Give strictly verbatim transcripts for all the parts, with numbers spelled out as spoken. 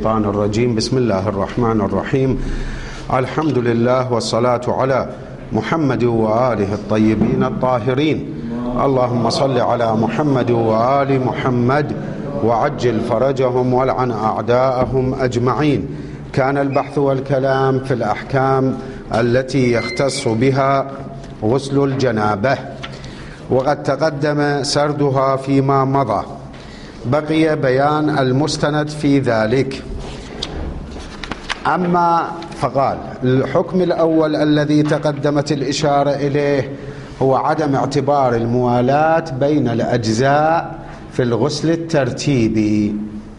الشيطان الرجيم. بسم الله الرحمن الرحيم. الحمد لله والصلاة على محمد وآله الطيبين الطاهرين. اللهم صل على محمد وآل محمد وعجل فرجهم والعن أعداءهم أجمعين. كان البحث والكلام في الأحكام التي يختص بها غسل الجنابة، وقد تقدم سردها فيما مضى، بقي بيان المستند في ذلك. أما فقال الحكم الأول الذي تقدمت الإشارة إليه هو عدم اعتبار الموالاة بين الأجزاء في الغسل الترتيبي.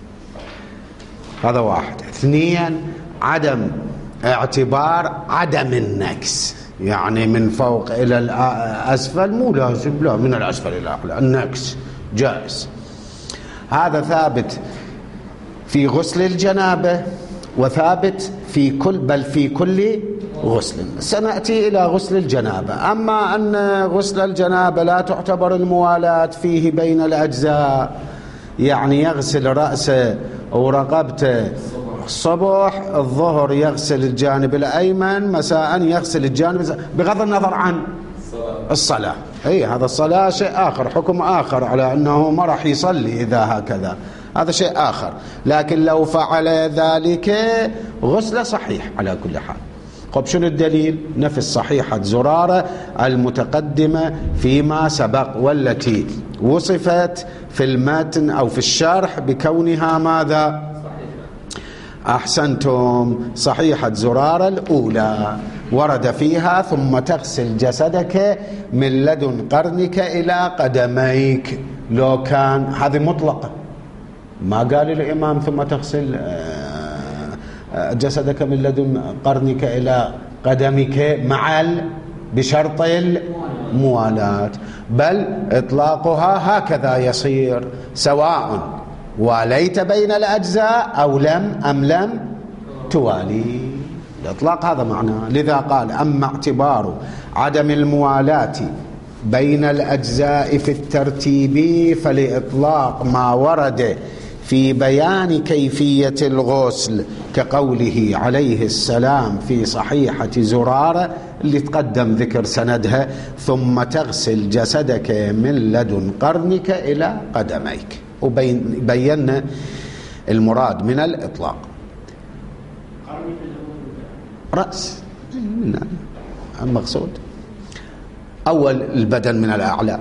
هذا واحد. اثنين، عدم اعتبار عدم النكس، يعني من فوق إلى الأسفل مو لازم، لا، من الأسفل إلى الأعلى النكس جائز. هذا ثابت في غسل الجنابة وثابت في كل بل في كل غسل. سنأتي إلى غسل الجنابة. أما أن غسل الجنابة لا تعتبر الموالاة فيه بين الأجزاء، يعني يغسل رأسه ورقبته الصبح، الظهر يغسل الجانب الأيمن، مساء يغسل الجانب، بغض النظر عن الصلاة. أي هذا الصلاة شيء آخر، حكم آخر على أنه ما راح يصلي إذا هكذا، هذا شيء آخر. لكن لو فعل ذلك غسل صحيح على كل حال. طب شنو الدليل؟ نفس صحيحة زرارة المتقدمة فيما سبق، والتي وصفت في المتن أو في الشرح بكونها ماذا؟ أحسنتم، صحيحة زرارة الأولى ورد فيها ثم تغسل جسدك من لدن قرنك إلى قدميك. لو كان هذه مطلقة، ما قال الإمام ثم تغسل جسدك من لدن قرنك إلى قدمك مع بشرط الموالاة، بل إطلاقها هكذا يصير سواء واليت بين الأجزاء أو لم أم لم توالي. الإطلاق هذا معناه. لذا قال أما اعتبار عدم الموالاة بين الأجزاء في الترتيب فلإطلاق ما ورد في بيان كيفية الغسل، كقوله عليه السلام في صحيحة زرارة اللي تقدم ذكر سندها، ثم تغسل جسدك من لدن قرنك إلى قدميك، وبينا المراد من الإطلاق رأس المقصود أول البدن من الأعلى.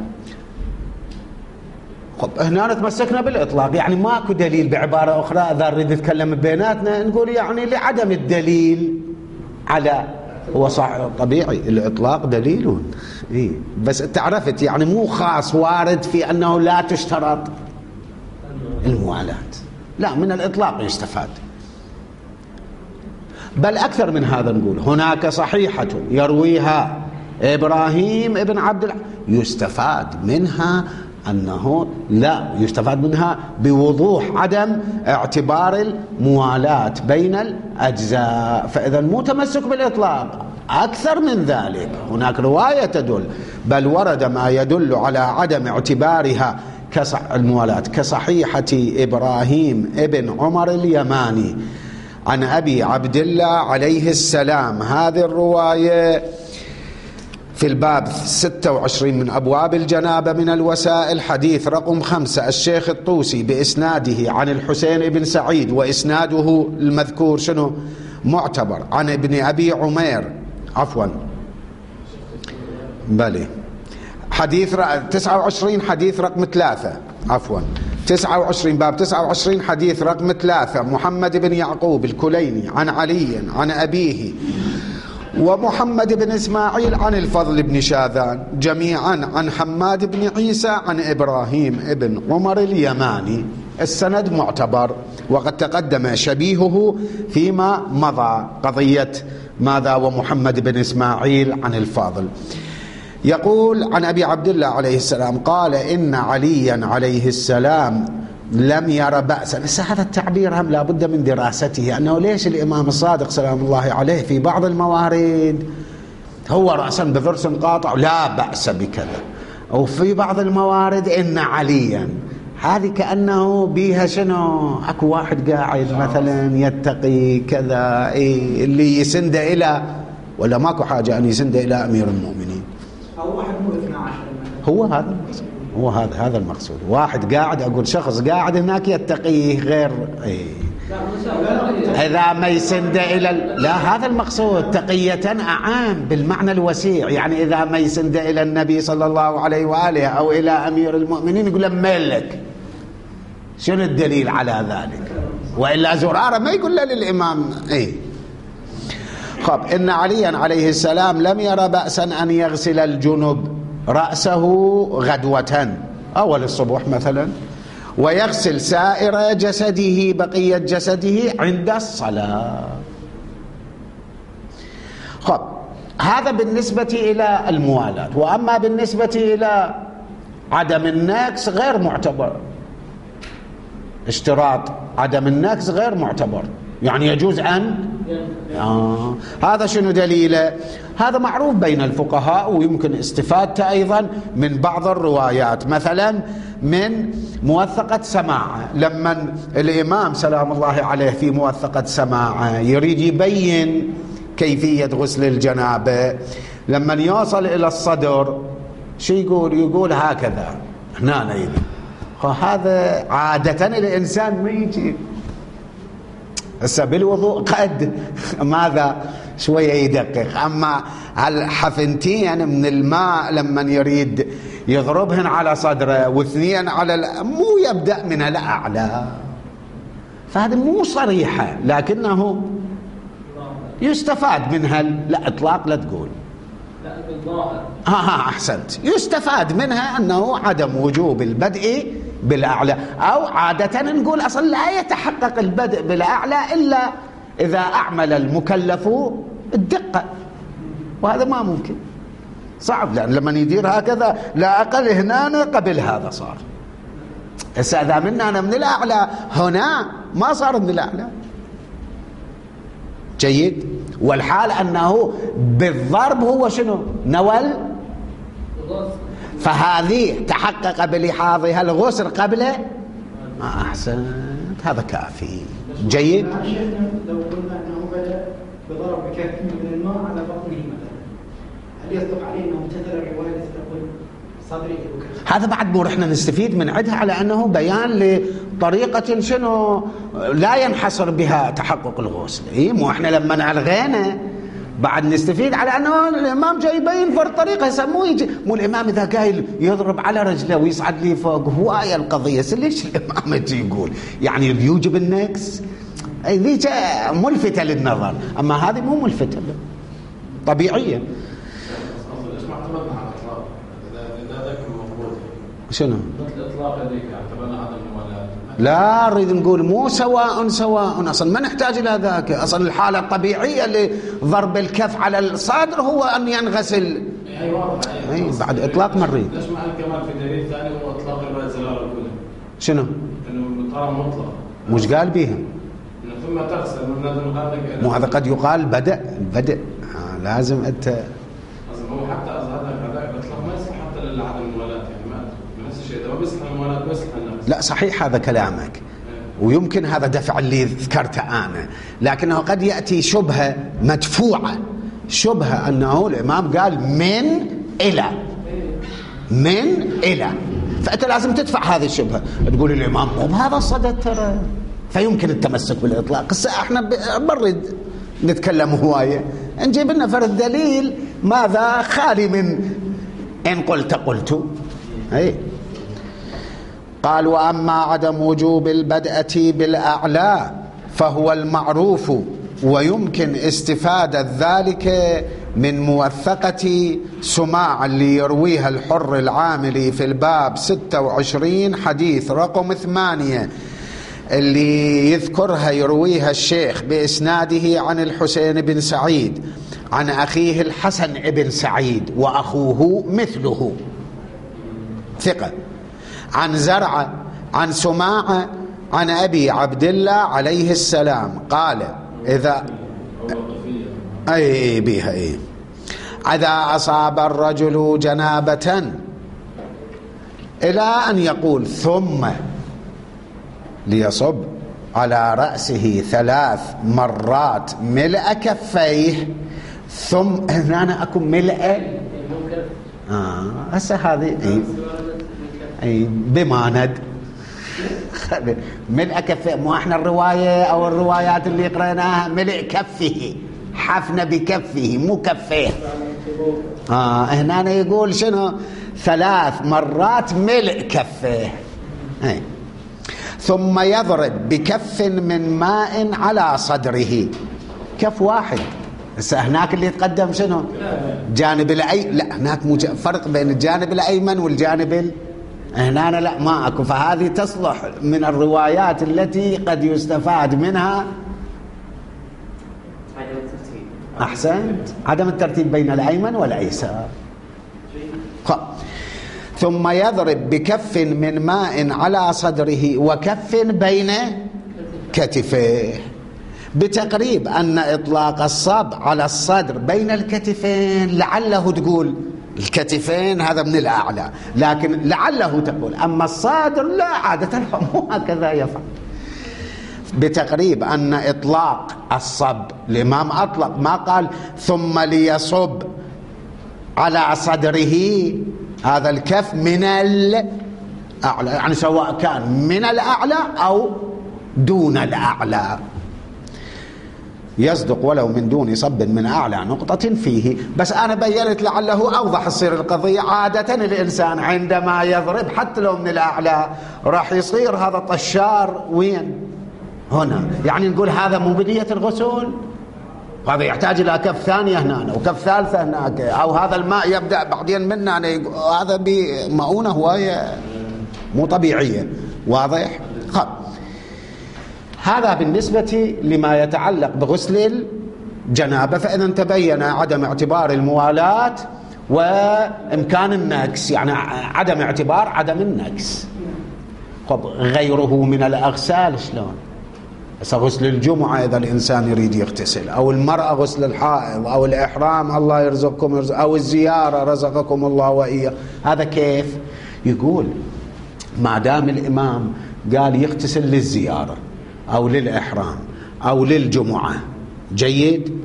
خب هنا تمسكنا بالإطلاق، يعني ماكو دليل. بعبارة أخرى إذا نريد نتكلم بيناتنا نقول يعني لعدم الدليل على، هو صح طبيعي الإطلاق دليل، إيه بس تعرفت يعني مو خاص وارد في أنه لا تشترط الموالاة، لا، من الإطلاق يستفاد. بل أكثر من هذا نقول هناك صحيحة يرويها إبراهيم ابن عبد الع... يستفاد منها أنه لا يستفاد منها بوضوح عدم اعتبار الموالاة بين الأجزاء، فإذا مو تمسك بالإطلاق، أكثر من ذلك هناك رواية تدل، بل ورد ما يدل على عدم اعتبارها الموالاة كصحيحة إبراهيم ابن عمر اليماني عن أبي عبد الله عليه السلام. هذه الرواية في الباب ستة وعشرين من أبواب الجنابة من الوسائل، حديث رقم خمسة، الشيخ الطوسي بإسناده عن الحسين بن سعيد، وإسناده المذكور شنو؟ معتبر، عن ابن أبي عمير، عفوا بلي حديث تسعة وعشرين، حديث رقم ثلاثة، عفوا تسعة وعشرين، باب تسعة وعشرين حديث رقم ثلاثة، محمد بن يعقوب الكليني عن علي عن أبيه ومحمد بن إسماعيل عن الفضل بن شاذان، جميعا عن حماد بن عيسى عن إبراهيم ابن عمر اليماني. السند معتبر، وقد تقدم شبيهه فيما مضى، قضية ماذا؟ ومحمد بن إسماعيل عن الفاضل. يقول عن أبي عبد الله عليه السلام قال إن عليا عليه السلام لم ير بأسا. بس هذا التعبير هم لابد من دراسته، أنه ليش الإمام الصادق سلام الله عليه في بعض الموارد هو رأسا بضرس قاطع لا بأس بكذا، وفي بعض الموارد إن عليا هذه كأنه بيها شنو، اكو واحد قاعد مثلا يتقي كذا، إيه اللي يسند الى، ولا ماكو حاجه ان يسند الى امير المؤمنين، او واحد مو اثنا عشر هو هذا المقصود، هو هذا هذا المقصود. واحد قاعد، اقول شخص قاعد هناك يتقيه غير إيه. إذا ما يسند إلى، لا هذا المقصود، تقية أعام بالمعنى الوسيع، يعني إذا ما يسند إلى النبي صلى الله عليه وآله أو إلى أمير المؤمنين يقول ملك. شنو الدليل على ذلك؟ وإلا زرارة ما يقول له للإمام إيه. خب إن عليا عليه السلام لم يرى بأسا أن يغسل الجنب رأسه غدوة أول الصبح مثلا، ويغسل سائر جسده بقية جسده عند الصلاة. خب هذا بالنسبة إلى الموالاة. وأما بالنسبة إلى عدم النكس غير معتبر، اشتراط عدم النكس غير معتبر، يعني يجوز أن آه. هذا شنو دليله؟ هذا معروف بين الفقهاء، ويمكن استفادته أيضا من بعض الروايات، مثلا من موثقة سماعة، لما الإمام سلام الله عليه في موثقة سماعة يريد يبين كيفية غسل الجنابة، لما يوصل إلى الصدر شو يقول؟ يقول هكذا هنا نيل. هذا عادة الإنسان ما يجي هسه بالوضوء قد ماذا شوية يدقق، أما هالحفنتين من الماء لما يريد يضربهن على صدره واثنين على مو يبدأ من الأعلى، فهذا مو صريحة، لكنه يستفاد منها. لا إطلاق لا تقول، لا بالظاهر ها ها أحسنت، يستفاد منها أنه عدم وجوب البدء بالأعلى، أو عادة نقول أصلا لا يتحقق البدء بالأعلى إلا إذا أعمل المكلف الدقة، وهذا ما ممكن، صعب، لأن لما يدير هكذا لا أقل هنا قبل هذا صار. هسه إذا منا أنا من الأعلى هنا ما صار من الأعلى. جيد. والحال أنه بالضرب هو شنو؟ نول، فهذه تحقق بلحاظها الغسل قبله. ما أحسنت، هذا كافي. جيد. لو قلنا أنه بدأ بضرب كف من الماء على بطنه مثلا، هل يصدق عليه أنه امتثل الرواية التي تقول صدري وكف؟ هذا بعد مو رحنا نستفيد من عندها على أنه بيان لطريقة شنو لا ينحصر بها تحقق الغسل. إيه مو إحنا لما ألغينا بعد نستفيد على أنه الإمام جاي يبين فرد طريقة. مو يجي مو الإمام إذا قايل يضرب على رجله ويصعد لي فوق، هو آية القضية. ليش الإمام يجي يقول يعني يوجب النكس؟ ذي ملفتة للنظر، أما هذه مو ملفتة، طبيعية. شنو؟ لا نريد نقول مو سواء سواء، أصلا ما نحتاج إلى ذاك. أصلا الحالة الطبيعية لضرب الكف على الصدر هو أن ينغسل. أي بعد إطلاق ما نريد. ليش مع الكمال في دليل ثاني هو إطلاق البدء زلال الأولى؟ شنو؟ إنه طالما مطلق. مش قال بيهم؟ إنه ثم تغسل من لازم هذا. مو هذا قد يقال بدء البدء آه لازم أنت. أصلا هو حتى هذا هذا إطلاق ما يصح حتى للعدم الموالاة، يعني ما نفس الشيء، ده ما بيصح الموالاة بيصح النفس. لا صحيح هذا كلامك، ويمكن هذا دفع اللي ذكرته أنا، لكنه قد يأتي شبهة مدفوعة، شبهة أنه الإمام قال من إلى من إلى، فأنت لازم تدفع هذه الشبهة، تقول الإمام مو بهذا الصدد ترى، فيمكن التمسك بالإطلاق. هسه احنا برد نتكلم هواية، نجيب لنا فرد دليل ماذا خالي من إن قلت قلت. أي قال وأما عدم وجوب البدءة بالأعلى فهو المعروف، ويمكن استفادة ذلك من موثقة سماع اللي يرويها الحر العاملي في الباب ستة وعشرين حديث رقم ثمانية، اللي يذكرها يرويها الشيخ بإسناده عن الحسين بن سعيد عن أخيه الحسن بن سعيد وأخوه مثله ثقة، عن زرعة عن سماعة عن أبي عبد الله عليه السلام قال إذا أي بها أي إذا أصاب الرجل جنابة إلى أن يقول ثم ليصب على رأسه ثلاث مرات ملء كفيه. ثم هنا أنا أكون ملء آه هسه هذه أي أي بماند ملء كفيه. مو احنا الرواية أو الروايات اللي قرأناها ملء كفه، حفن بكفه مو كفيه. آه هنا أنا يقول شنو؟ ثلاث مرات ملء كفيه. أي. ثم يضرب بكف من ماء على صدره. كف واحد. هسه هناك اللي يتقدم شنو؟ جانب الأي لا هناك مو فرق بين الجانب الأيمن والجانب ال... هنا أنا لا ما أكو. فهذه تصلح من الروايات التي قد يستفاد منها أحسنت عدم الترتيب بين الأيمن والأيسر. ثم يضرب بكف من ماء على صدره وكف بين كتفيه، بتقريب أن إطلاق الصب على الصدر بين الكتفين لعله تقول الكتفين هذا من الأعلى، لكن لعله تقول أما الصدر لا، عادة مو هكذا يفعل. بتقريب أن إطلاق الصب الإمام أطلق ما قال ثم ليصب على صدره هذا الكف من الأعلى، يعني سواء كان من الأعلى أو دون الأعلى يصدق ولو من دون صب من أعلى نقطة فيه. بس أنا بيّنت لعله أوضح تصير القضية. عادة الإنسان عندما يضرب حتى لو من الأعلى راح يصير هذا طشار وين؟ هنا. يعني نقول هذا مو بدية الغسل، هذا يحتاج إلى كف ثانية هنا وكف ثالثة هناك، أو هذا الماء يبدأ بعدين منا هذا بمؤونة هواية مو طبيعية. واضح؟ خب هذا بالنسبة لما يتعلق بغسل الجنابة. فإذا تبين عدم اعتبار الموالاة وإمكان النكس، يعني عدم اعتبار عدم النكس. خب غيره من الأغسال شلون؟ بس غسل الجمعة إذا الإنسان يريد يغتسل، أو المرأة غسل الحائض، أو الإحرام الله يرزقكم يرزق، أو الزيارة رزقكم الله وإياه، هذا كيف؟ يقول ما دام الإمام قال يغتسل للزيارة أو للإحرام أو للجمعة جيد،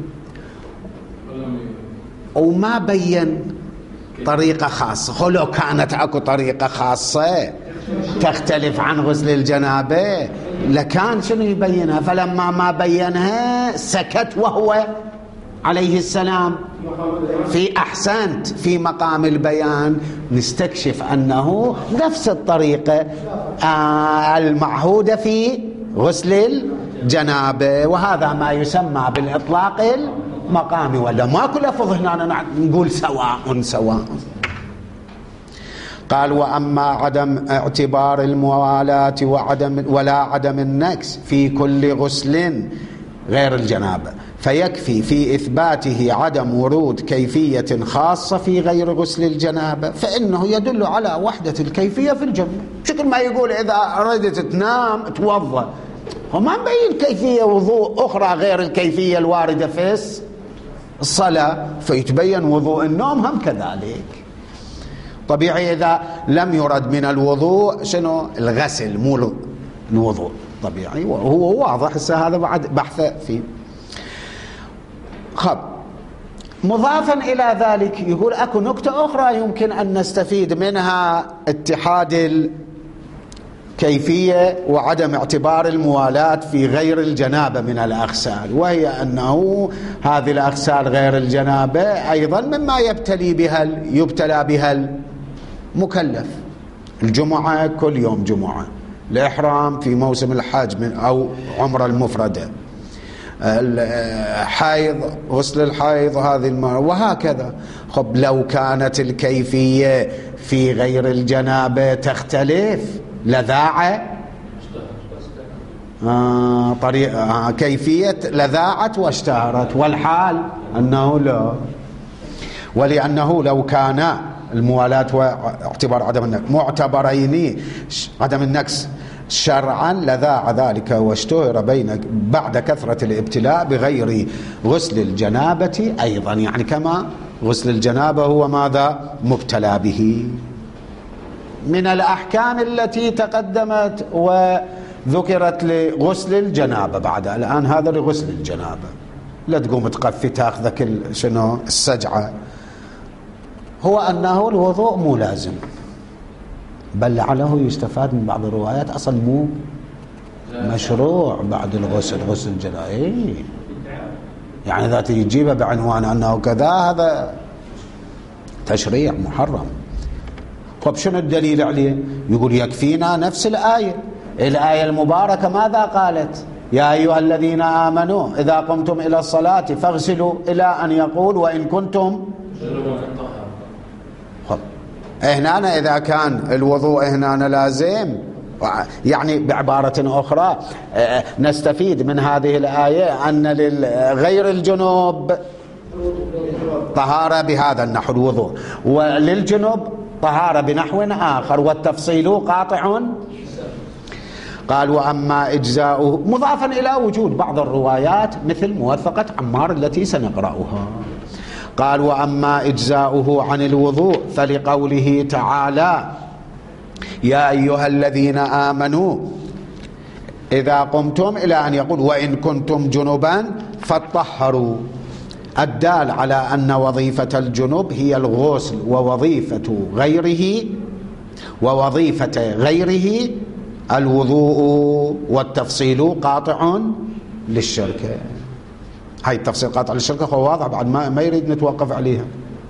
وما بين طريقة خاصة. خلو كانت أكو طريقة خاصة تختلف عن غسل الجنابة لكان شنو يبينها؟ فلما ما بينها سكت وهو عليه السلام في أحسنت في مقام البيان. نستكشف أنه نفس الطريقة المعهودة في غسل الجنابة، وهذا ما يسمى بالإطلاق المقامي. ولا ماكو لفظ هنا نقول سواء سواء. قال وأما عدم اعتبار الموالاة وعدم ولا عدم النكس في كل غسل غير الجنابة فيكفي في إثباته عدم ورود كيفية خاصة في غير غسل الجنابة، فإنه يدل على وحدة الكيفية في الجمع. شكل ما يقول إذا أردت تنام توضأ، وما مبين كيفية وضوء أخرى غير الكيفية الواردة في الصلاة، فيتبين وضوء النوم هم كذلك. طبيعي إذا لم يرد من الوضوء شنو؟ الغسل مو الوضوء طبيعي، وهو واضح. هسه هذا بعد بحث فيه. خب مضافا إلى ذلك يقول أكو نكتة أخرى يمكن أن نستفيد منها اتحاد الكيفية وعدم اعتبار الموالاة في غير الجنابة من الأغسال، وهي أنه هذه الأغسال غير الجنابة أيضا مما يبتلي بها يبتلى بها المكلف. الجمعة كل يوم جمعة، الإحرام في موسم الحج من أو عمرة المفردة، الحيض غسل الحيض هذه المرة، وهكذا. خب لو كانت الكيفية في غير الجنابة تختلف لذاعة آه طريقة آه كيفية لذاعت واشتهرت، والحال أنه لا. ولأنه لو كان الموالاة واعتبار عدم النكس معتبرين عدم النكس شرعا لذاع ذلك واشتهر بين بعد كثرة الابتلاء بغير غسل الجنابة أيضا، يعني كما غسل الجنابة هو ماذا؟ مبتلى به. من الأحكام التي تقدمت وذكرت لغسل الجنابة بعد الآن هذا لغسل الجنابة، لا تقوم تقفي تاخذك شنو السجعة، هو أنه الوضوء مو لازم، بل لعله يستفاد من بعض الروايات أصلا مو مشروع بعد الغسل غسل الجنابة. يعني إذا تجيبه بعنوان أنه كذا هذا تشريع محرم. طب شنو الدليل عليه؟ يقول يكفينا نفس الآية، الآية المباركة ماذا قالت؟ يا أيها الذين آمنوا إذا قمتم إلى الصلاة فاغسلوا، إلى أن يقول وإن كنتم هنا إذا كان الوضوء هنا لازم، يعني بعبارة أخرى نستفيد من هذه الآية أن لغير الجنوب طهارة بهذا النحو الوضوء، وللجنوب طهارة بنحو آخر، والتفصيل قاطع. قال وأما إجزاؤه، مضافا إلى وجود بعض الروايات مثل موثقة عمار التي سنقرأها. قال وأما إجزاؤه عن الوضوء فلقوله تعالى يا أيها الذين آمنوا إذا قمتم، إلى أن يقول وإن كنتم جنبا فاطهروا، الدال على أن وظيفة الجنوب هي الغسل، ووظيفة غيره ووظيفة غيره الوضوء، والتفصيل قاطع للشركة. هاي التفصيل قاطع للشركة هو واضح بعد ما ما يريد نتوقف عليها.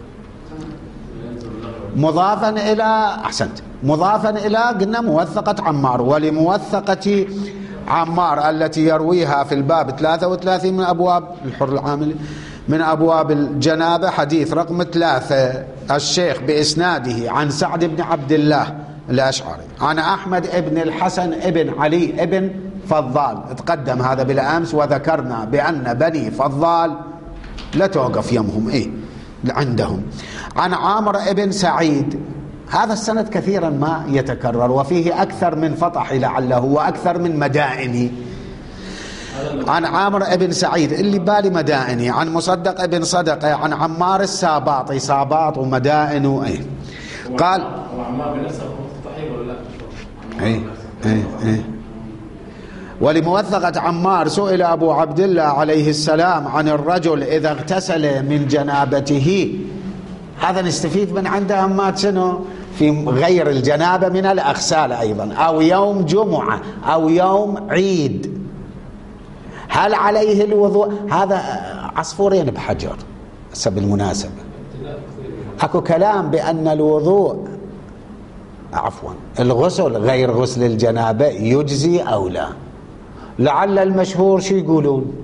مضافا إلى أحسنت مضافا إلى قلنا موثقة عمار، ولموثقة عمار التي يرويها في الباب ثلاثة وثلاثين من أبواب الحر العامل من أبواب الجنابة حديث رقم ثلاثة، الشيخ بإسناده عن سعد بن عبد الله الأشعري عن أحمد ابن الحسن ابن علي ابن فضال، تقدم هذا بالأمس وذكرنا بأن بني فضال لا توقف يمهم إيه عندهم. عن عامر ابن سعيد، هذا السند كثيرا ما يتكرر وفيه أكثر من فطح لعله وأكثر من مدائني. عن عامر ابن سعيد اللي بالي مدائني، عن مصدق ابن صدقة عن عمار الساباطي، ساباط ومدائن وإيه. قال وعمار بنفسه مستحيل ولا لا؟ ايه ايه ايه ولموثقة عمار سئل أبو عبد الله عليه السلام عن الرجل إذا اغتسل من جنابته، هذا نستفيد من عنده أمات شنو في غير الجنابة من الأغسال أيضا، أو يوم جمعة أو يوم عيد، هل عليه الوضوء؟ هذا عصفورين بحجر بالمناسبة. أكو كلام بأن الوضوء عفوا الغسل غير غسل الجنابة يجزي أو لا، لعل المشهور شو يقولون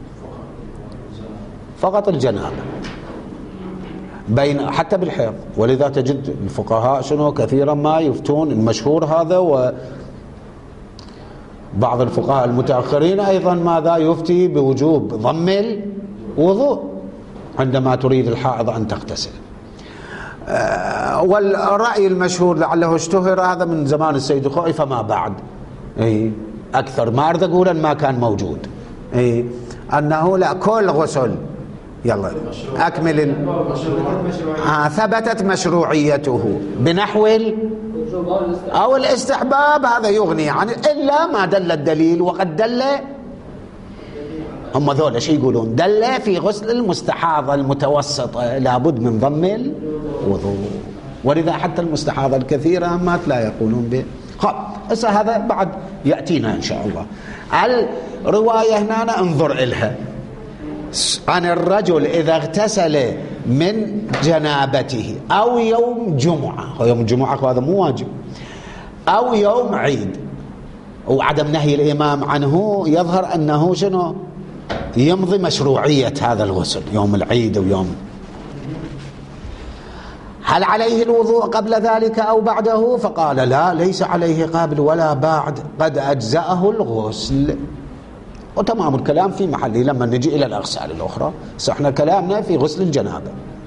فقط الجنابة بين حتى بالحيض، ولذا تجد الفقهاء شنو كثيرا ما يفتون المشهور هذا، وبعض الفقهاء المتأخرين أيضا ماذا يفتي بوجوب ضم الوضوء عندما تريد الحائض أن تغتسل. والرأي المشهور لعله اشتهر هذا من زمان السيد الخوئي فما بعد، اي اكثر ما اريد اقول ان ما كان موجود، اي انه لا كل غسل يلا اكمل ال... آه ثبتت مشروعيته بنحو ال... او الاستحباب، هذا يغني عن الا ما دل الدليل، وقد دل هم ذولا شي يقولون دل في غسل المستحاضة المتوسطة لابد من ضم الوضوء، ولذا حتى المستحاضة الكثيرة ما لا يقولون به. خب هسه هذا بعد يأتينا إن شاء الله. الرواية هنا انظر إلها عن الرجل إذا اغتسل من جنابته أو يوم جمعة، يوم الجمعة هذا مو واجب، أو يوم عيد، وعدم نهي الإمام عنه يظهر أنه شنو يمضي مشروعية هذا الغسل يوم العيد ويوم. هل عليه الوضوء قبل ذلك أو بعده؟ فقال لا، ليس عليه قبل ولا بعد، قد أجزأه الغسل. وتمام الكلام في محله لما نجي إلى الأغسال الأخرى، سحنا كلامنا في غسل الجنابة.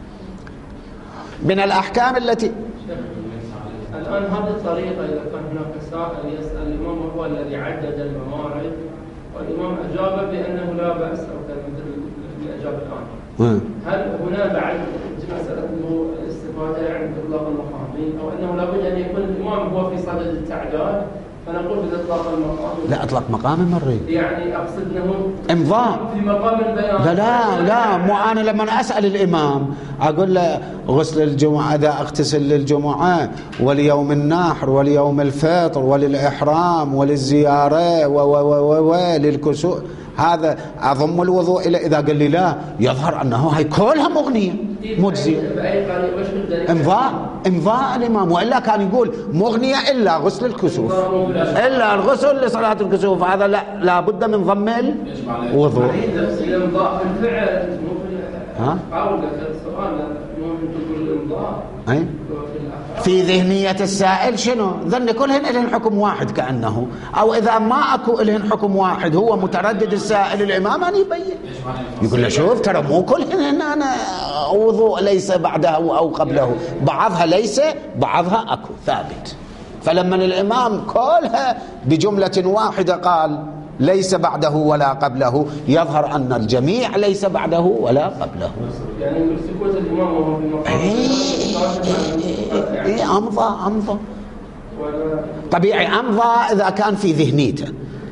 من الأحكام التي الآن هذه الطريقة إذا كان هناك سائل يسأل الإمام هو الذي عدد الموارد والإمام أجاب بأنه لا بأس، أو كان مثل شاف الآن. هل هنا بعد مسألة أنه الاستفادة عند إطلاق المقامين أو أنه لابد أن يكون الإمام هو في صدد التعداد فنقول بإطلاق المقام؟ لا إطلاق مقام مري. يعني أقصد أنه إمضاء في مقام البيان. لا لا لا مو أنا لما أسأل الإمام أقول له غسل الجمعة إذا أغتسل للجمعة وليوم النحر وليوم الفطر وللإحرام وللزيارة وللكسوف هذا أضم الوضوء إلى إذا قال لي لا يظهر أنه هاي كلها مغنية مجزية. إمضاء إمضاء الإمام وإلا كان يقول مغنية إلا غسل الكسوف إلا الغسل لصلاة الكسوف هذا لا لابد من ضم الوضوء. الإمضاء بالفعل ها؟ قاول السؤال ممكن تقول الإمضاء أي في ذهنية السائل شنو؟ ظن كلهن إلهن حكم واحد كأنه أو إذا ما أكو إلهن حكم واحد هو متردد السائل الإمام أن يبين يقول له شوف ترى مو كلهن أنا وضوء ليس بعده أو قبله بعضها ليس بعضها أكو ثابت. فلما الإمام كلها بجملة واحدة قال ليس بعده ولا قبله يظهر أن الجميع ليس بعده ولا قبله. يعني سكوت الإمام وهو في مقام إيه أمضى أمضى طبيعي أمضى إذا كان في ذهنيته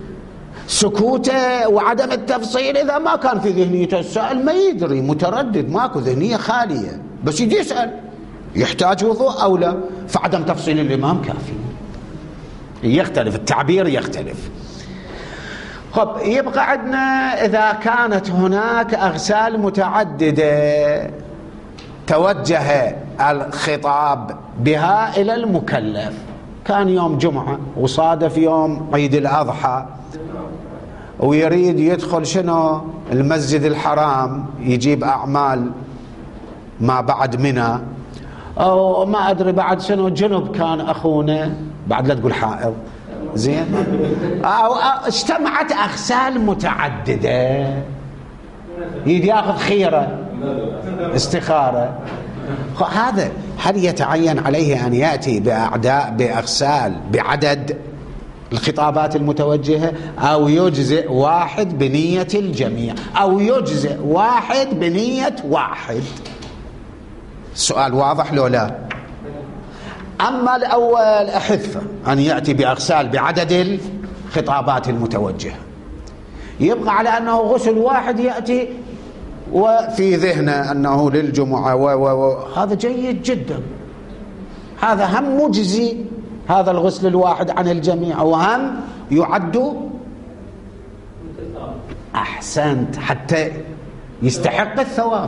سكوته وعدم التفصيل إذا ما كان في ذهنيته السائل ما يدري متردد ماكو ذهنية خالية بس يجي يسأل يحتاج وضوء أو لا فعدم تفصيل الإمام كافي. يختلف التعبير يختلف. خب يبقى عندنا إذا كانت هناك أغسال متعددة توجه الخطاب بها إلى المكلف كان يوم جمعة وصادف يوم عيد الأضحى ويريد يدخل شنو المسجد الحرام يجيب أعمال ما بعد منى أو ما أدري بعد شنو جنب كان أخونا بعد لا تقول حائض زين أو اجتمعت أغسال متعددة يدي ياخذ خيرة استخارة هذا هل يتعين عليه أن يأتي بأعداء بأغسال بعدد الخطابات المتوجهة أو يجزئ واحد بنية الجميع أو يجزئ واحد بنية واحد؟ السؤال واضح لو لا؟ أما الأول أحذفه أن يأتي بأغسال بعدد الخطابات المتوجهة يبقى على أنه غسل واحد يأتي وفي ذهنه أنه للجمعة و و و هذا جيد جدا هذا هم مجزي هذا الغسل الواحد عن الجميع وهم يعد أحسنت حتى يستحق الثواب.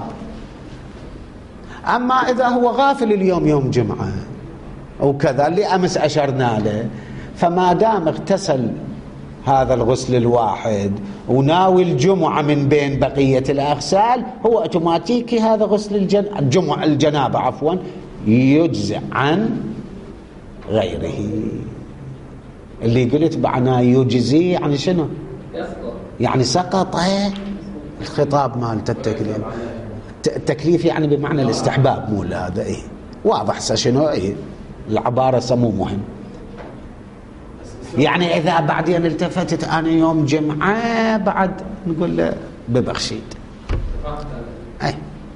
أما إذا هو غافل اليوم يوم جمعة أو كذا اللي أمس أشرنا له فما دام اغتسل هذا الغسل الواحد وناوي الجمعة من بين بقية الأغسال هو أوتوماتيكي هذا غسل الجن... الجمعة الجنابة عفوا يجزع عن غيره. اللي قلت معناه يجزي يعني شنو؟ يعني سقط الخطاب مالته التكليف. التكليف يعني بمعنى الاستحباب مو هذا ايه واضح شنو ايه العبارة سمو مهم. يعني إذا بعدين التفتت أنا يوم جمعة بعد نقول له ببخشيد أي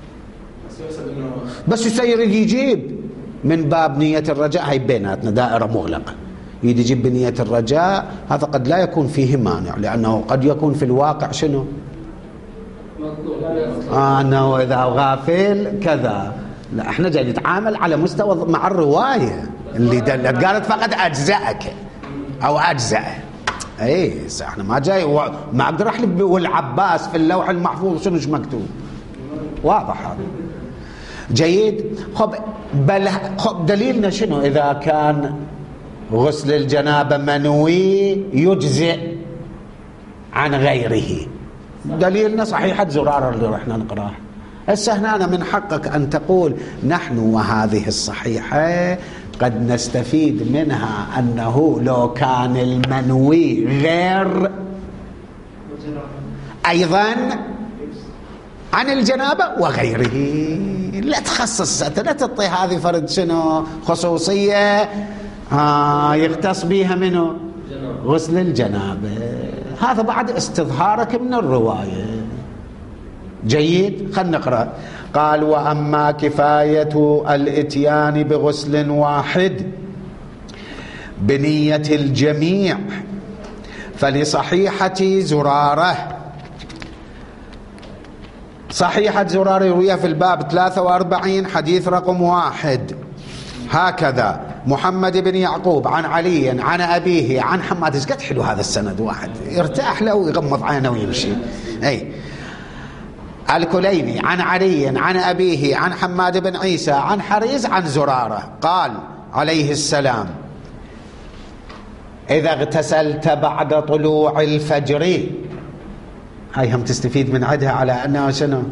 بس يصير يجيب من باب نية الرجاء هاي بيناتنا دائرة مغلقة يجي يجيب بنية الرجاء هذا قد لا يكون فيه مانع لأنه قد يكون في الواقع شنو آه أنه إذا غافل كذا لا احنا جاي نتعامل على مستوى مع الرواية اللي دلت قالت فقد أجزأك أو أجزأ اي احنا ما جاي و... ما أقدر أحلف والعباس في اللوح المحفوظ شنوش مكتوب واضح هذا جيد. خب بل خب دليلنا شنو إذا كان غسل الجنابة منوي يجزئ عن غيره؟ دليلنا صحيحة زرارة اللي رحنا نقرأها هسه هنا من حقك أن تقول نحن وهذه الصحيحة قد نستفيد منها أنه لو كان المنوي غير أيضا عن الجنابة وغيره لا تخصص لا تعطي هذه فرد شنو خصوصية آه يختص بها منه غسل الجنابة. هذا بعد استظهارك من الرواية جيد. خلنا نقرأ. قال وأما كفاية الإتيان بغسل واحد بنية الجميع فلصحيحة زرارة. صحيحة زرارة يرويها في الباب ثلاثة وأربعين حديث رقم واحد هكذا: محمد بن يعقوب عن علي عن أبيه عن حماد. ايش قد حلو هذا السند، واحد يرتاح له ويغمض عينه ويمشي. أي الكليني عن علي عن أبيه عن حماد بن عيسى عن حريز عن زرارة قال عليه السلام: إذا اغتسلت بعد طلوع الفجر. هاي هم تستفيد من عدها على أنه شنو؟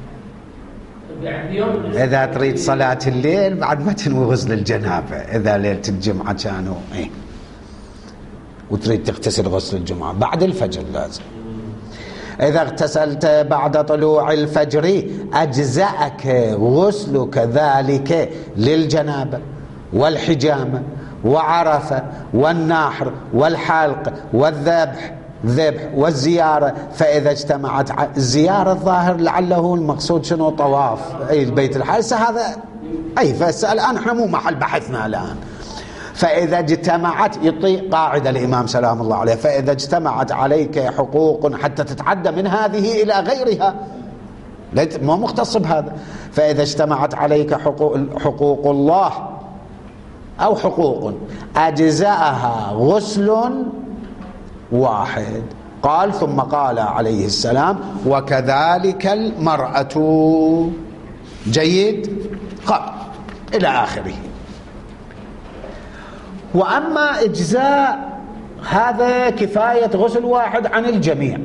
إذا تريد صلاة الليل بعد ما تنوي غسل الجنابة، إذا ليلة الجمعة كانوا إيه وتريد تغتسل غسل الجمعة بعد الفجر لازم. إذا اغتسلت بعد طلوع الفجر أجزأك غسلك ذلك للجنابة والحجامة وعرفة والنحر والحلق والذبح ذبح والزيارة. فإذا اجتمعت الزيارة الظاهر لعله المقصود شنو؟ طواف أي البيت الحارس هذا. أي فالسؤال الآن احنا مو محل بحثنا الآن. فإذا اجتمعت يطيق قاعدة الإمام سلام الله عليه: فإذا اجتمعت عليك حقوق حتى تتعدى من هذه إلى غيرها، ما مختص بهذا. فإذا اجتمعت عليك حقوق, حقوق الله أو حقوق أجزاءها غسل واحد. قال ثم قال عليه السلام: وكذلك المرأة. جيد. قال إلى آخره. وأما إجزاء هذا كفاية غسل واحد عن الجميع.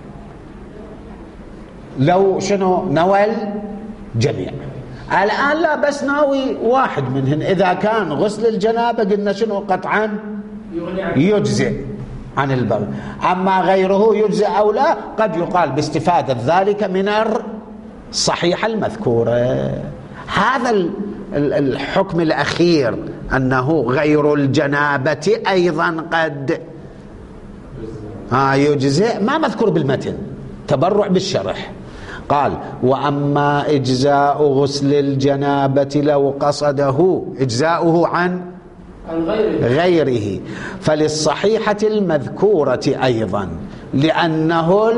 لو شنو نوى الجميع الآن لا بس ناوي واحد منهن، إذا كان غسل الجنابة قلنا شنو قطعا يجزئ عن البغي. أما غيره يجزئ أو لا قد يقال باستفادة ذلك من الصحيحة المذكورة. هذا الحكم الأخير أنه غير الجنابة أيضا قد ها يجزئ ما مذكور بالمتن، تبرع بالشرح. قال: وأما إجزاء غسل الجنابة لو قصده إجزاؤه عن غيره فللصحيحة المذكورة أيضا لأنه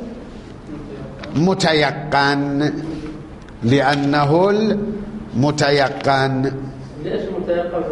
المتيقن لأنه المتيقن. ليش متيقن؟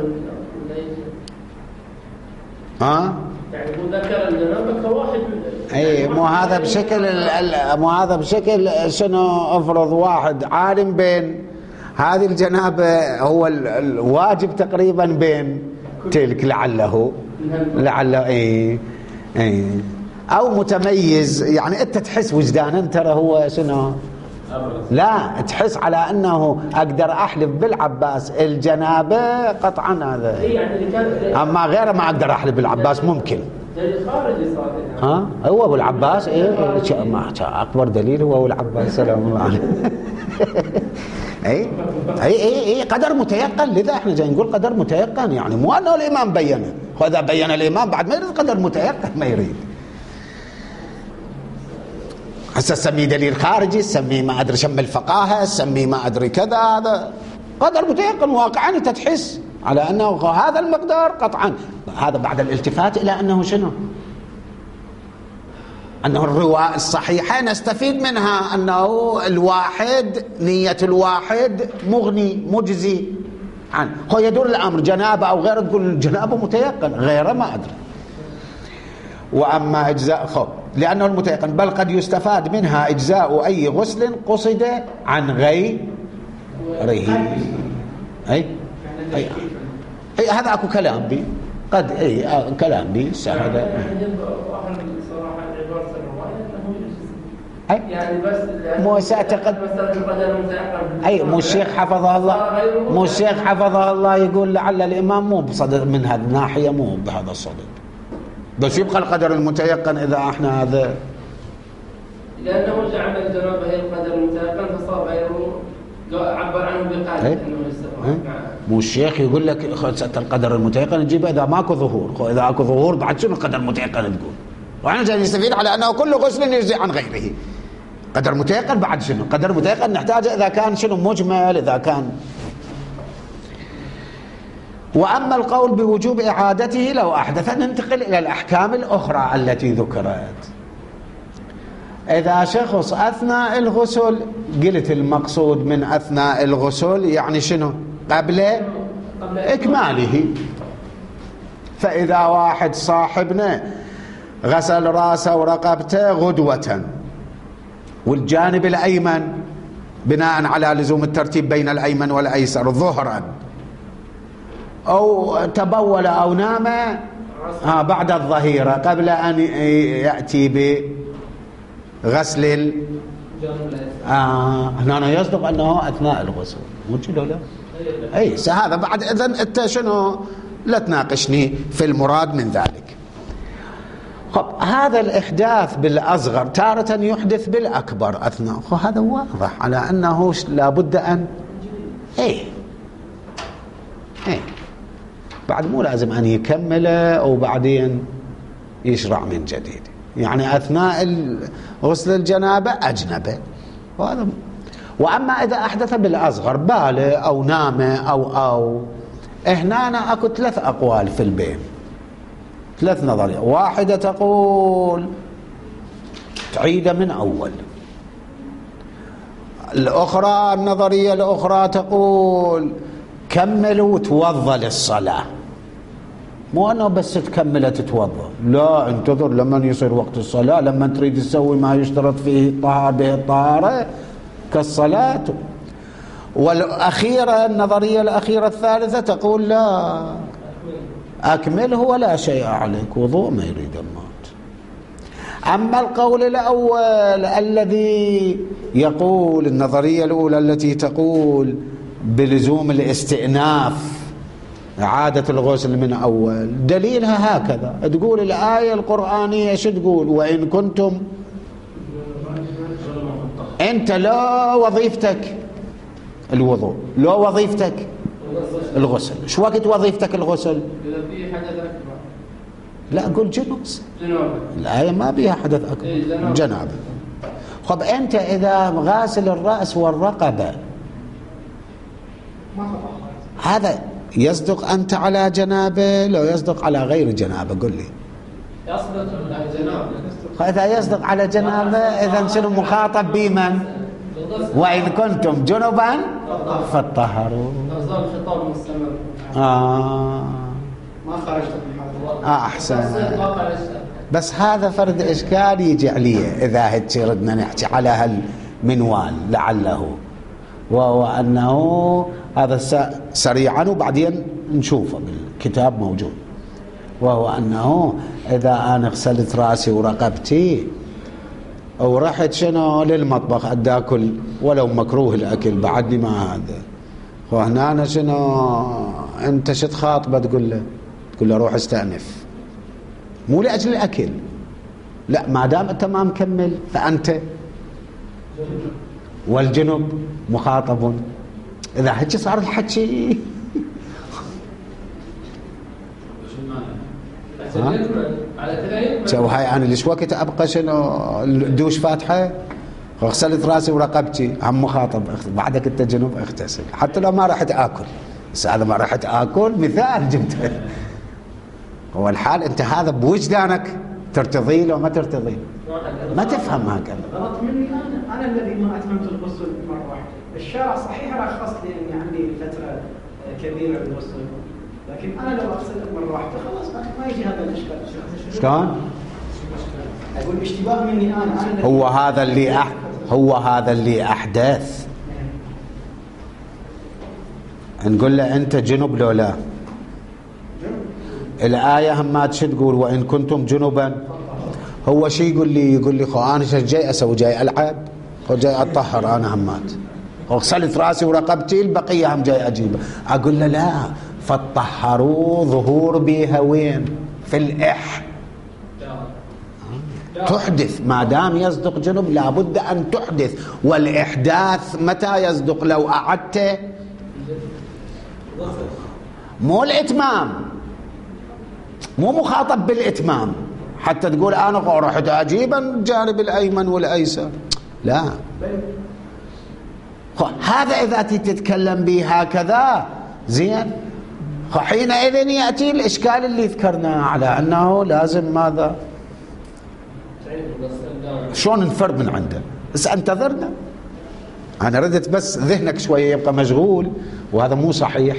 ها؟ يعني هو ذكر الجنابة كواحد. اي مو هذا بشكل مو هذا بشكل شنو؟ افرض واحد عالم بين هذه الجنابة هو الواجب تقريبا بين تلك لعله لعله اي اي او متميز، يعني انت تحس وجدانا ترى هو شنو؟ لا تحس على أنه أقدر أحلف بالعباس الجنابة قطعا هذا، أما غيره ما أقدر أحلف بالعباس ممكن. ها هو أبو العباس إيه ما أكبر دليل هو أبو العباس سلام الله عليه. أي أي أي قدر متيقن، لذا إحنا جاي نقول قدر متيقن، يعني مو أنه الإمام بينه، وإذا بين الإمام بعد ما يريد قدر متيقن ما يريد. هسه سميه دليل خارجي، سميه ما أدري شم الفقاهة، سميه ما أدري كذا، هذا قدر متيقن واقعا أنت تحس على أنه هذا المقدار قطعا. هذا بعد الالتفات إلى أنه شنو؟ أنه الرواية الصحيحة نستفيد منها أنه الواحد نية الواحد مغني مجزي عنه. هو يدور الأمر جنابة أو غيره تقول الجنابة متيقن، غيره ما أدري. وأما أجزاء خب لأنه المتيقن، بل قد يستفاد منها إجزاء أي غسل قصد عن غيره. أي أي أي هذا أكو كلام بي قد أي آه كلام بي هذا أي يعني بس مو سأعتقد أي مو الشيخ حفظه الله مو الشيخ حفظه الله يقول لعل الإمام مو بصدد من هذه الناحية، مو بهذا الصدد، بس يبقى القدر المتيقن إذا احنا هذا لأنه جعل الجنابة هي القدر المتيقن فصار غيره عبر عنه بقاعدة أنه يستفاد. مو الشيخ يقول لك القدر المتيقن تجيب إذا ماكو ظهور، إذا اكو ظهور بعد شنو القدر المتيقن تقول؟ وإحنا جاي نستفيد على أنه كل غسل يجزي عن غيره. قدر متيقن بعد شنو؟ قدر متيقن نحتاجه إذا كان شنو مجمل، إذا كان. وأما القول بوجوب إعادته لو أحدث، ننتقل إلى الأحكام الأخرى التي ذكرت. إذا شخص أثناء الغسل، قلت المقصود من أثناء الغسل يعني شنو؟ قبل إكماله. فإذا واحد صاحبنا غسل راسه ورقبته غدوة والجانب الأيمن بناء على لزوم الترتيب بين الأيمن والأيسر ظهرا، أو تبول أو نام آه بعد الظهيرة قبل أن يأتي بغسل ال... آه هنا يصدق أنه أثناء الغسل، مو كده لا؟ أي هذا بعد. إذن أنت شنو لا تناقشني في المراد من ذلك. خب هذا الإحداث بالأصغر تارة يحدث بالأكبر أثناء، هذا واضح على أنه لابد أن إيه إيه بعد مو لازم أن يكمله وبعدين يشرع من جديد. يعني أثناء غسل الجنابة أجنبه وهذا. وأما إذا أحدث بالأصغر باله أو نام أو أو هنا أنا أكو ثلاث أقوال في البين، ثلاث نظريات. واحدة تقول تعيد من أول، الأخرى النظرية الأخرى تقول كمل وتوضأ للصلاة، مو أنه بس تكمل تتوضأ، لا انتظر لما يصير وقت الصلاة، لما تريد تسوي ما يشترط فيه الطهارة به الطهارة كالصلاة. والأخيرة النظرية الأخيرة الثالثة تقول لا أكمله ولا شيء عليك، وضوء ما يريد الموت. أما القول الأول الذي يقول النظرية الأولى التي تقول بلزوم الاستئناف إعادة الغسل من أول، دليلها هكذا، تقول الآية القرآنية شو تقول؟ وإن كنتم، أنت لا وظيفتك الوضوء، لا وظيفتك الغسل، شو وقت وظيفتك الغسل؟ لا أقول جنوب، الآية ما بيها حدث أكبر، جنابة. خب أنت إذا غاسل الرأس والرقبة هذا يصدق أنت على جنابه لو يصدق على غير جنابه؟ قل لي. يصدق على جنابه. فإذا يصدق على جنابه إذن شنو مخاطب بمن؟ وإن كنتم جنبا فاطهروا. الخطاب مستمر. آه ما خرجت من حالة. آه أحسن. بس هذا فرد إشكال يجي عليه إذا هيك ردنا نحكي على هالمنوال لعله، وهو أنه هذا سريعا وبعدين نشوفه بالكتاب موجود، وهو أنه إذا أنا غسلت رأسي ورقبتي ورحت شنو للمطبخ أدى أكل ولو مكروه الأكل بعدني ما هذا، وهنا أنا شنو أنت شت خاطبة تقول له تقول له روح استأنف، مو لأجل الأكل، لا ما دام أنت ما مكمل فأنت والجنب مخاطب. إذا حكي صار الحكي شو هاي أنا ليش وقت أبقى شنو الدوش فاتحة غسلت راسي ورقبتي هم مخاطب، بعدك أنت جنوب اغتسل حتى لو ما رحت آكل. بس هذا ما رحت آكل مثال جبته، هو الحال أنت هذا بوجدانك ترتضي له ما ترتضي، ما تفهم هكذا. غلط مني أنا، أنا الذي ما أتممت الغسل مرة واحدة. الشارع صحيح رخص لي إني عندي فترة كبيرة بالغسل، لكن أنا لو أغسل مرة واحدة خلاص ما يجي هذا الإشكال. شلون؟ أقول اشتباه مني أنا, أنا هو هذا اللي أح... هو هذا اللي أحدث. نقول له أنت جنب لو لا؟ الآية همات شو تقول؟ وإن كنتم جنبا. هو شي يقول لي يقول لي خو أنا جاي أسوي جاي ألعب، خو جاي أطهر أنا همات، غسلت راسي ورقبتي البقية هم جاي أجيبه. أقول له لا، فطهروا ظهور بيها وين؟ في الإح تحدث، ما دام يصدق جنب لابد أن تحدث. والإحداث متى يصدق؟ لو أعدت، مو الإتمام، مو مخاطب بالإتمام حتى تقول أنا رحت أجيب الجانب الأيمن والأيسر، لا. هذا إذا تتكلم به هكذا زين، حينئذ يأتي الإشكال اللي ذكرناه على أنه لازم ماذا؟ شلون نفر من عنده؟ بس انتظرنا، أنا ردت بس ذهنك شوية يبقى مشغول، وهذا مو صحيح.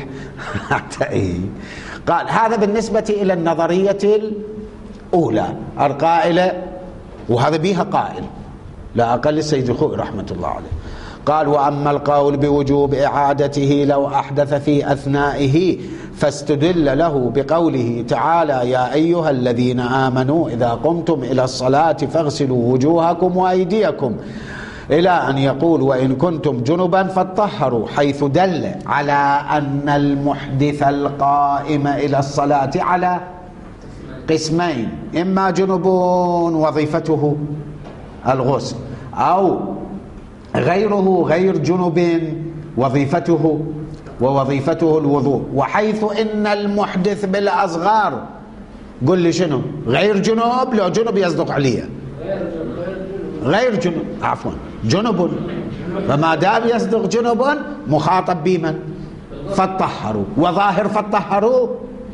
قال هذا بالنسبة إلى النظرية الأولى القائلة، وهذا بيها قائل لا أقل السيد الخوئي رحمة الله عليه. قال وأما القول بوجوب إعادته لو أحدث في أثنائه فاستدل له بقوله تعالى يا أيها الذين آمنوا إذا قمتم إلى الصلاة فاغسلوا وجوهكم وأيديكم إلى أن يقول وإن كنتم جنبا فاطهروا، حيث دل على أن المحدث القائم إلى الصلاة على قسمين، إما جنب وظيفته الغسل، أو غيره غير جنب وظيفته ووظيفته الوضوء. وحيث إن المحدث بالأصغار، قل لي شنو غير جنوب؟ لو جنب يصدق عليه غير جنوب، عفوا جنب، فما دام يصدق جنب مخاطب بمن؟ فطهروا. وظاهر فطهروا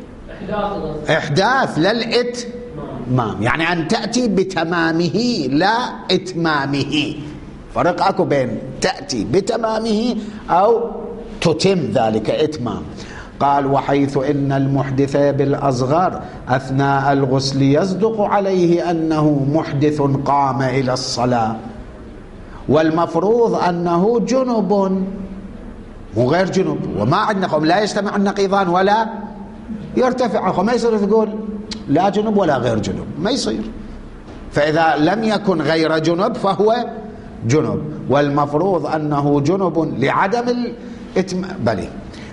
إحداث للإتمام، يعني أن تأتي بتمامه لا إتمامه. فرق أكو بين تأتي بتمامه أو تتم ذلك إتمام. قال وحيث إن المحدث بالأصغر أثناء الغسل يصدق عليه أنه محدث قام إلى الصلاة، والمفروض أنه جنب مو غير جنب، وما عندنا قوم لا يجتمع النقيضان ولا يرتفع، ما يصير تقول لا جنب ولا غير جنب، ما يصير. فإذا لم يكن غير جنب فهو جنب، والمفروض أنه جنب لعدم الإتمام. بلي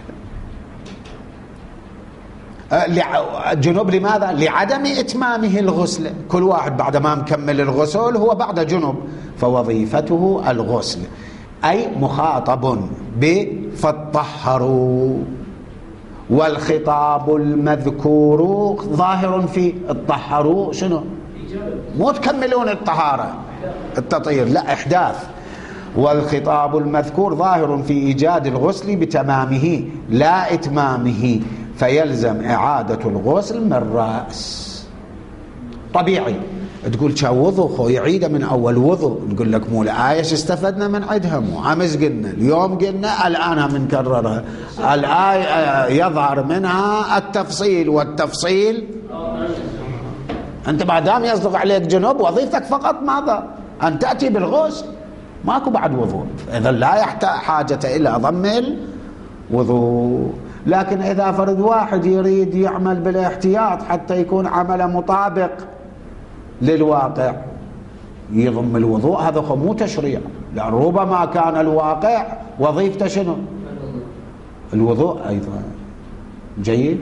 جنوب لماذا؟ لعدم إتمامه الغسل. كل واحد بعد ما مكمل الغسل هو بعد جنوب، فوظيفته الغسل، أي مخاطب بفطهروا. والخطاب المذكور ظاهر في الطهروا شنو؟ مو تكملون الطهارة التطهير، لا إحداث. والخطاب المذكور ظاهر في إيجاد الغسل بتمامه لا إتمامه، فيلزم إعادة الغسل من رأس. طبيعي تقول كان وضوء خو يعيده من أول وضوء، نقول لك مو الآية استفدنا من عدها، مو أمس قلنا اليوم قلنا الآن بنكررها. الآية يظهر منها التفصيل، والتفصيل أنت ما دام يصدق عليك جنوب وظيفتك فقط ماذا؟ أن تأتي بالغسل، ماكو بعد وضوء، إذا لا يحتاج حاجة إلى ضم الوضوء. لكن إذا فرد واحد يريد يعمل بالاحتياط حتى يكون عمله مطابق للواقع يضم الوضوء، هذا مو تشريع، لأن ربما كان الواقع وظيفته شنو؟ الوضوء أيضا. جيد.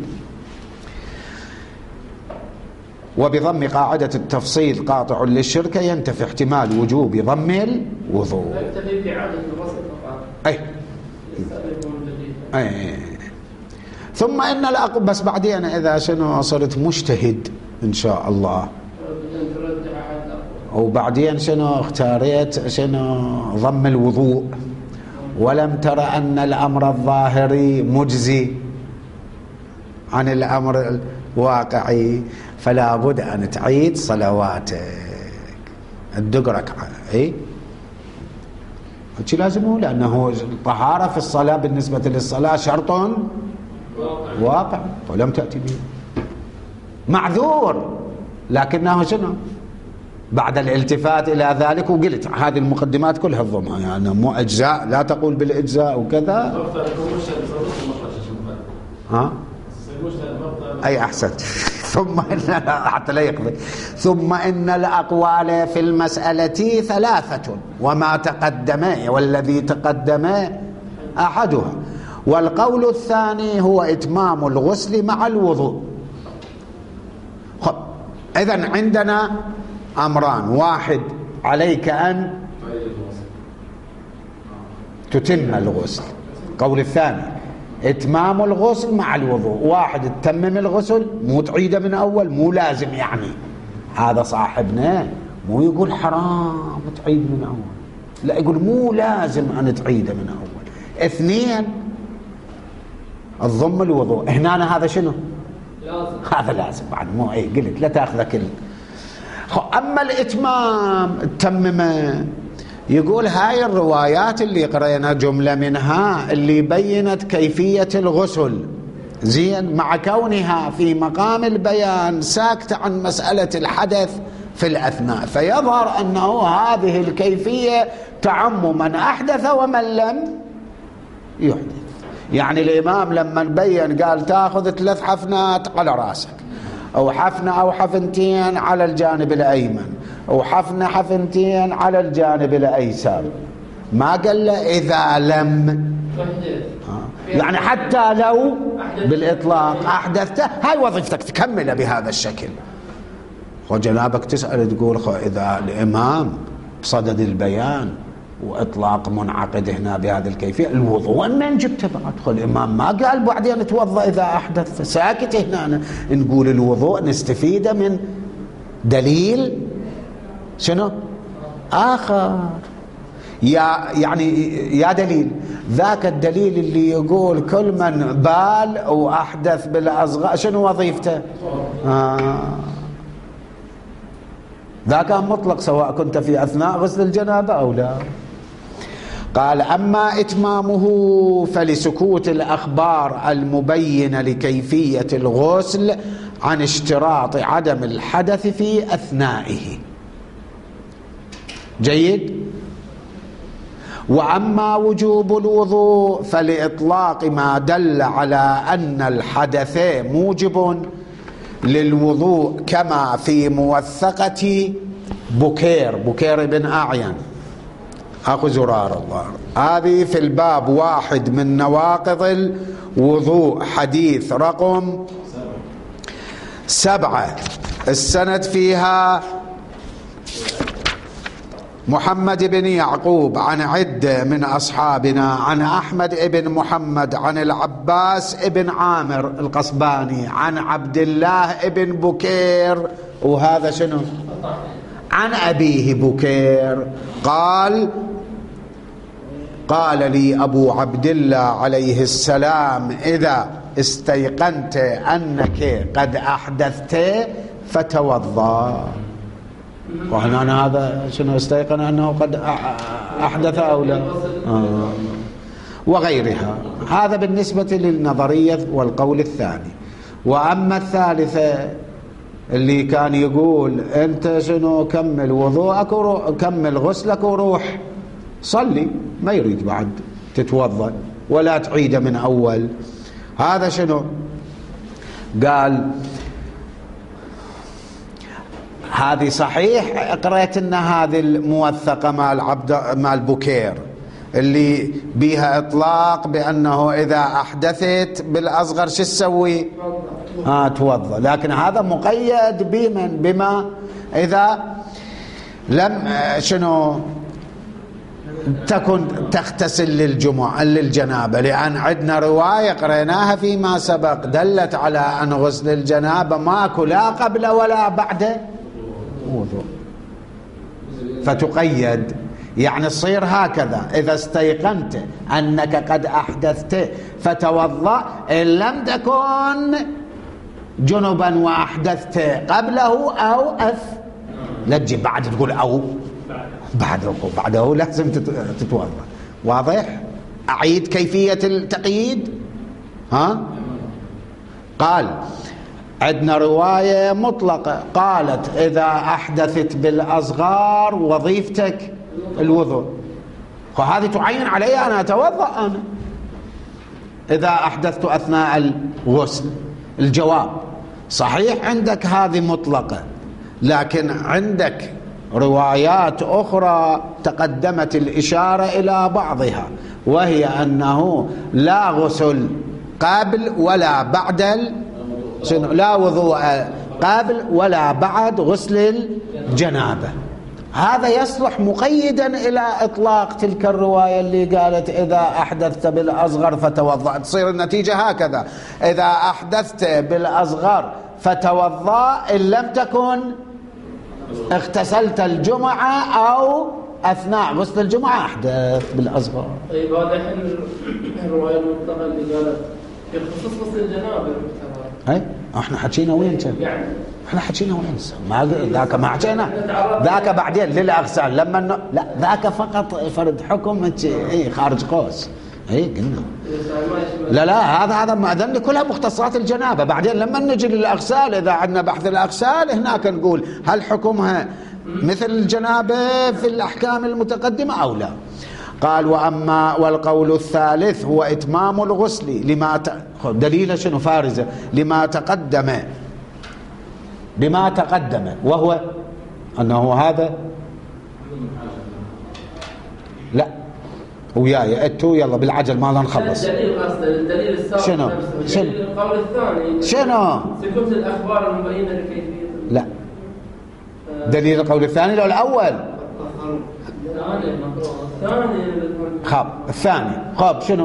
وبضم قاعدة التفصيل قاطع للشركة ينتفي احتمال وجوب ضم الوضوء. أي. أي. ثم إن الأق... بس بعدين إذا شنو صرت مجتهد إن شاء الله، وبعدين شنو اختاريت شنو ضم الوضوء، ولم ترى أن الأمر الظاهري مجزي عن الأمر الواقعي، فلا بد أن تعيد صلواتك الدق ركعة. اي هالشي لازم، لأنه الطهارة في الصلاة بالنسبة للصلاة شرط واقع، ولم تأتي به معذور، لكنه شنو بعد الالتفات إلى ذلك. وقلت هذه المقدمات كلها الضمها، يعني مو أجزاء، لا تقول بالإجزاء وكذا. ها أي أحسنت. ثم إن حتى لا يقضي. ثم إن الأقوال في المسألة ثلاثة، وما تقدم والذي تقدم أحدها، والقول الثاني هو إتمام الغسل مع الوضوء. خب إذن عندنا أمران، واحد عليك أن تتم الغسل، قول الثاني إتمام الغسل مع الوضوء. واحد تتمم الغسل، مو تعيده من أول، مو لازم يعني. هذا صاحبنا مو يقول حرام تعيد من أول، لا، يقول مو لازم أن تعيده من أول. اثنين، الضم الوضوء هنا هذا شنو؟ لازم. هذا لازم بعد، مو اي قلت لا تاخذ كل. اما الاتمام التممه، يقول هاي الروايات اللي قرينا جمله منها اللي بينت كيفيه الغسل، زين، مع كونها في مقام البيان ساكته عن مساله الحدث في الاثناء، فيظهر انه هذه الكيفيه تعم من احدث ومن لم يحدث. يعني الإمام لما بين قال تأخذ ثلاث حفنات على رأسك، أو حفنة أو حفنتين على الجانب الأيمن، أو حفنة حفنتين على الجانب الأيسر، ما قال له إذا لم، يعني حتى لو بالإطلاق أحدثته، هاي وظيفتك تكمل بهذا الشكل. وجنابك تسأل تقول خو إذا الإمام صدد البيان وإطلاق منعقد هنا بهذه الكيفية، الوضوء من جبته بعد؟ خو الإمام ما قال بعدين توضأ إذا أحدث، ساكت هنا. نقول الوضوء نستفيد من دليل شنو آخر، يا يعني يا دليل ذاك الدليل اللي يقول كل من بال وأحدث بالأصغر شنو وظيفته؟ آه ذاك مطلق سواء كنت في أثناء غسل الجنابة أو لا. قال أما إتمامه فلسكوت الأخبار المبينة لكيفية الغسل عن اشتراط عدم الحدث في أثنائه. جيد. وأما وجوب الوضوء فلإطلاق ما دل على أن الحدث موجب للوضوء، كما في موثقة بكير بكير بن أعين أخو زرار الله، هذه في الباب واحد من نواقض الوضوء، حديث رقم سبعة، السند فيها محمد بن يعقوب عن عدة من أصحابنا، عن أحمد بن محمد عن العباس بن عامر القصباني عن عبد الله بن بكير، وهذا شنو؟ عن أبيه بكير قال: قال لي أبو عبد الله عليه السلام: إذا استيقنت أنك قد أحدثت فتوضأ. وهنا هذا شنو استيقن أنه قد أحدث أو لا؟ آه. وغيرها. هذا بالنسبة للنظرية والقول الثاني. وأما الثالثة اللي كان يقول أنت شنو كمل وضوءك كمل غسلك وروح صلي، ما يريد بعد تتوضأ ولا تعيد من أول، هذا شنو قال؟ هذه صحيح قرأت ان هذه الموثقة مع العبد مع البكير اللي بيها اطلاق بانه اذا احدثت بالاصغر شو تسوي؟ اه توضأ، لكن هذا مقيد بمن؟ بما اذا لم شنو تكن تغتسل للجمعة للجنابة، لأن عندنا رواية قريناها فيما سبق دلت على أن غسل الجنابة ماكو لا قبل ولا بعد وضوء، فتقيد. يعني تصير هكذا: إذا استيقنت أنك قد أحدثت فتوضأ، إن لم تكن جنبا وأحدثت قبله أو أث، لا تجي بعد تقول أو بعده بعده لازم تتوضأ. واضح؟ أعيد كيفية التقييد. ها؟ قال عندنا رواية مطلقة قالت: إذا أحدثت بالأصغار وظيفتك الوضوء، وهذه تعين علي أنا أتوضأ أنا إذا أحدثت أثناء الغسل. الجواب: صحيح عندك هذه مطلقة، لكن عندك روايات أخرى تقدمت الإشارة إلى بعضها، وهي أنه لا غسل قبل ولا بعد لا وضوء قبل ولا بعد غسل الجنابة. هذا يصلح مقيدا إلى إطلاق تلك الرواية اللي قالت: إذا أحدثت بالأصغر فتوضأ. تصير النتيجة هكذا: إذا أحدثت بالأصغر فتوضأ، إن لم تكن اغتسلت الجمعة أو أثناء غسل الجمعة أحدث بالأصغر. طيب هذا الحين الرواية المطلقة اللي قالت في خصوص غسل الجنابة المحترم. أي احنا حكينا وين كان؟ يعني احنا حكينا وين؟ ما ذاك ما حكينا. ذاك بعدين للأغسال لما ن... لا ذاك فقط فرد حكم انت اي خارج قوس. اي قلنا. لا لا هذا هذا معذن كلها مختصات الجنابة. بعدين لما نجي للأغسال إذا عندنا بحث الأغسال هناك نقول هل حكمها مثل الجنابة في الأحكام المتقدمة أو لا. قال وأما والقول الثالث هو إتمام الغسل لما ت... دليل شنو فارزة لما تقدم بما تقدم وهو أنه هذا لا وياي اتو يلا بالعجل ما نخلص. الدليل قصد الدليل السابق شنو شنو القول الثاني شنو سكوت الأخبار المبينة لكيفية لا دليل القول الثاني لو الأول الثاني خاب الثاني خاب شنو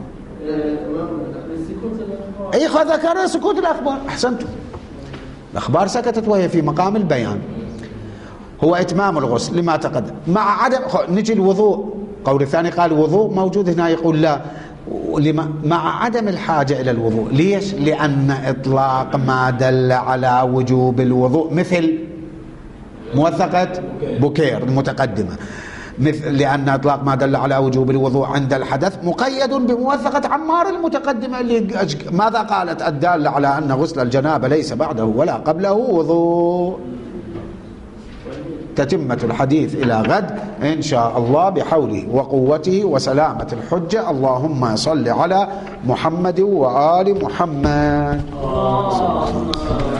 اي خذ ذكر سكوت الأخبار. احسنتم الأخبار سكتت وهي في مقام البيان. هو إتمام الغسل لما تقدم مع عدم نجي الوضوء. قول الثاني قال وضوء موجود هنا يقول لا لما مع عدم الحاجة إلى الوضوء. ليش؟ لأن إطلاق ما دل على وجوب الوضوء مثل موثقة بكير المتقدمة مثل لأن إطلاق ما دل على وجوب الوضوء عند الحدث مقيد بموثقة عمار المتقدمة اللي ماذا قالت الدالة على أن غسل الجنابة ليس بعده ولا قبله وضوء. تتمة الحديث إلى غد إن شاء الله بحوله وقوته وسلامة الحجة. اللهم صل على محمد وآل محمد.